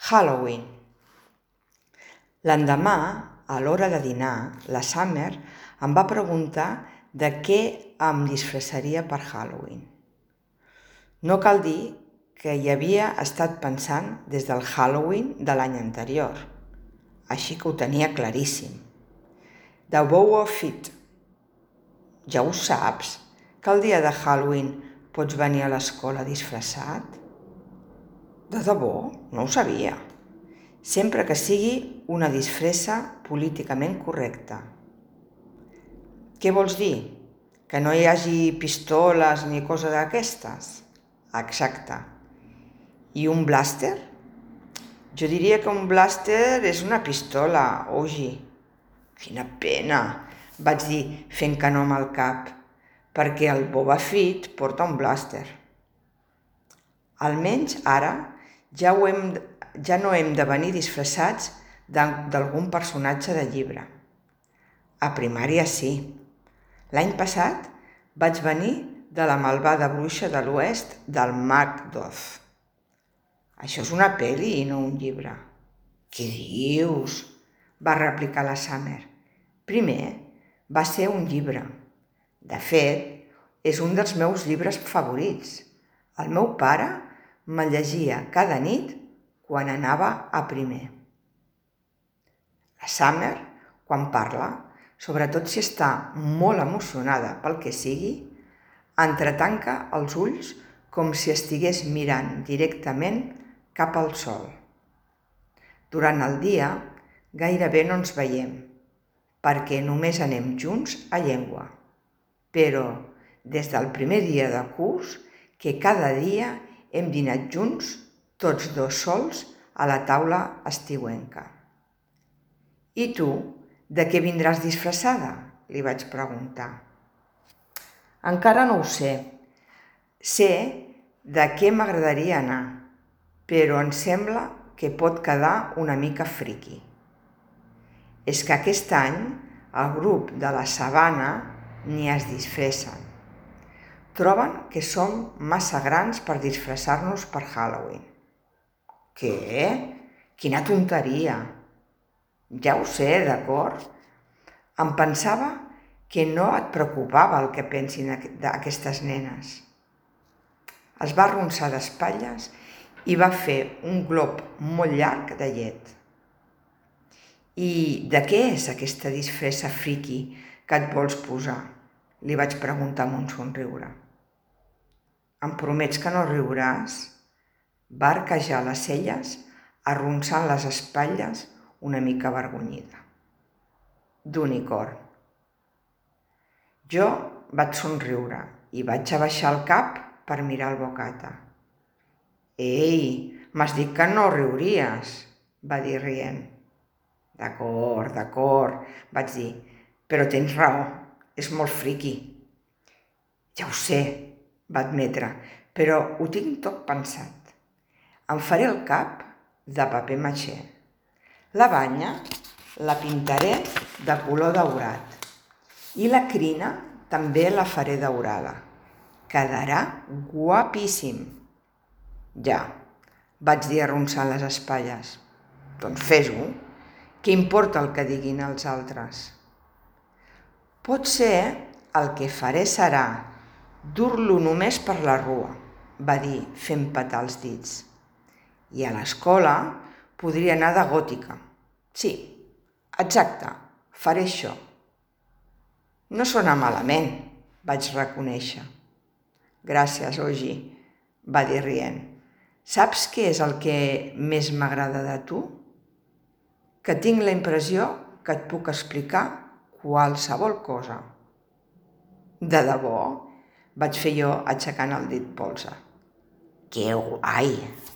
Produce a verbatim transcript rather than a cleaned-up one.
Halloween. L'endemà, a l'hora de dinar, la Summer em va preguntar de què em disfressaria per Halloween. No cal dir que hi havia estat pensant des del Halloween de l'any anterior, així que ho tenia claríssim. The Bow of It. Ja ho saps, que el dia de Halloween pots venir a l'escola disfressat? De debò, no ho sabia. Sempre que sigui una disfressa políticament correcta. Què vols dir? Que no hi hagi pistoles ni coses d'aquestes? Exacte. I un blàster? Jo diria que un blàster és una pistola, Ogi. Quina pena, vaig dir fent que no amb el cap, perquè el Boba Fett porta un blàster. Almenys ara ja, ho hem, ja no hem de venir disfressats d'algun personatge de llibre. A primària sí. L'any passat vaig venir de la malvada bruixa de l'oest del Macduff. Això és una pel·li i no un llibre. Què dius? Va replicar la Summer. Primer, va ser un llibre. De fet, és un dels meus llibres favorits. El meu pare me'l llegia cada nit quan anava a primer. La Summer, quan parla, sobretot si està molt emocionada pel que sigui, entretanca els ulls com si estigués mirant directament cap al sol. Durant el dia gairebé no ens veiem, perquè només anem junts a llengua. Però des del primer dia de curs, que cada dia hem dinat junts, tots dos sols, a la taula estiuenca. I tu, de què vindràs disfressada? Li vaig preguntar. Encara no ho sé. Sé de què m'agradaria anar, però em sembla que pot quedar una mica friqui. És que aquest any el grup de la sabana ni es disfressen. Troben que som massa grans per disfressar-nos per Halloween. Què? Quina tonteria! Ja ho sé, d'acord? Em pensava que no et preocupava el que pensin d'aquestes nenes. Es va arronsar d'espatlles i va fer un glop molt llarg de llet. I de què és aquesta disfressa friqui que et vols posar? Li vaig preguntar amb un somriure. Em promets que no riuràs? Va arquejar les celles, arronsant les espatlles una mica avergonyida. D'unicorn. Jo vaig somriure i vaig abaixar el cap per mirar el bocata. Ei, m'has dit que no riuries, va dir rient. D'acord, d'acord, vaig dir, però tens raó, és molt friqui. Ja ho sé, va admetre, però ho tinc tot pensat. Em faré el cap de paper maixé. La banya la pintaré de color daurat i la crina també la faré daurada. Quedarà guapíssim. Ja, vaig dir arronsant les espatlles. Doncs fes-ho. Què importa el que diguin els altres? Potser el que faré serà dur-lo només per la rua, va dir fent petar els dits. I a l'escola podria anar de gòtica. Sí, exacte, faré això. No sona malament, vaig reconèixer. Gràcies, Ogi, va dir rient. Saps què és el que més m'agrada de tu? Que tinc la impressió que et puc explicar qualsevol cosa. De debò? Vaig fer jo aixecant el dit polze. Que guai!